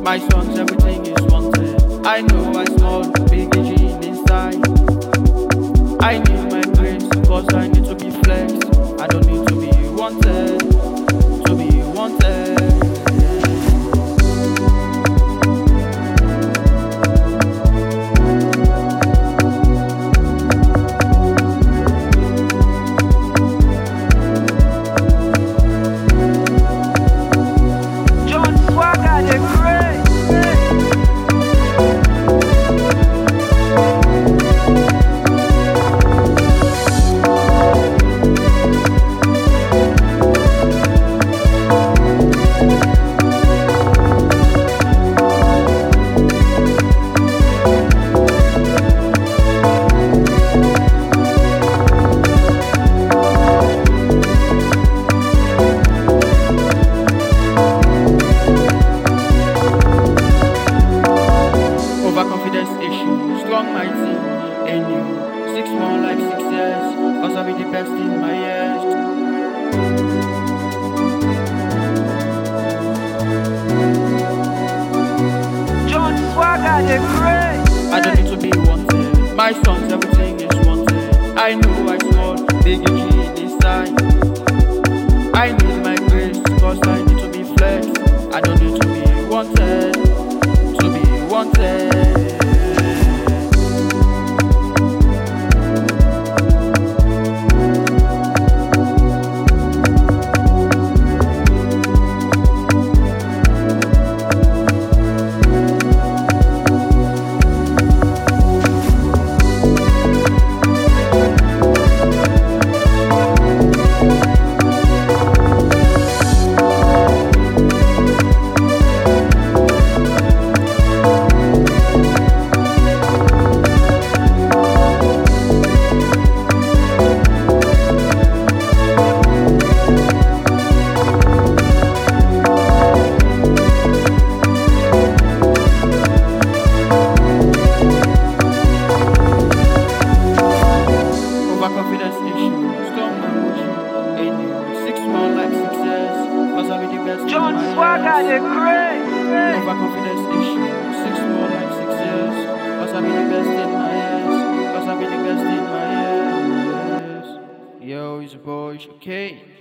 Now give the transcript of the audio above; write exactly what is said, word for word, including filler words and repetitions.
My songs, everything is wanted. I know I small, big gene inside. I need my grace, cause I need to be flexed. I don't need to be wanted, to be wanted. Overconfidence issue, strong mighty in you. Six more like six years, cause I'll be the best in my years. John Swagger, the great. I don't need to be wanted. My songs, everything is wanted. I know I small, big G inside. I need my grace, cause I need to be flexed. I don't need to be wanted, to be wanted. Confidence issue, strong emotion in you. Six more like six years, cause I'll be the best. John Swagger, the great. Overconfidence issue, six more like six years, cause I'll be the best in my years, cause I'll be the best in my years. Yo, it's your boy, okay?